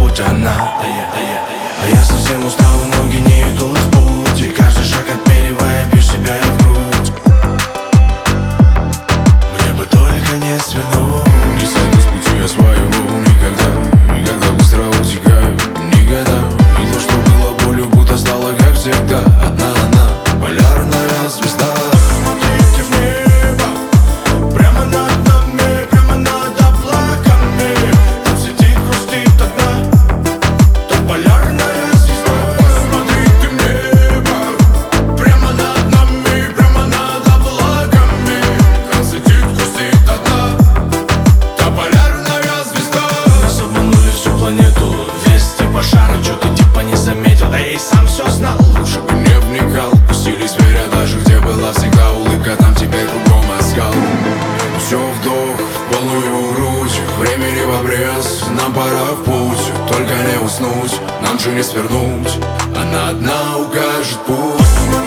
путь она. А я совсем устал, ноги не идут в путь, и каждый шаг отмеривая, бью себя в грудь. Мне бы только не свернуть, не сойду с пути я своего никогда. И когда быстро утекаю, никогда. И то, что было болью, будто стало как всегда. Одна она, полярная звезда. смотрите в небо, прямо над нами, прямо над облаками. Там сидит, грустит одна, та полярная звезда. Смотрите в небо, Прямо над нами, прямо над облаками. там сидит, грустит одна, Та полярная звезда. Нас обманули всю планету, весь типа шара, чё ты типа не заметил, да я и сам все знал. лучше бы не вникал. Пустили зверя даже где была всегда улыбка, там теперь кругом оскал. Все вдох, в полную грудь, времени в обрез. Нам пора в путь, только не уснуть, нам же не свернуть. Она одна укажет путь.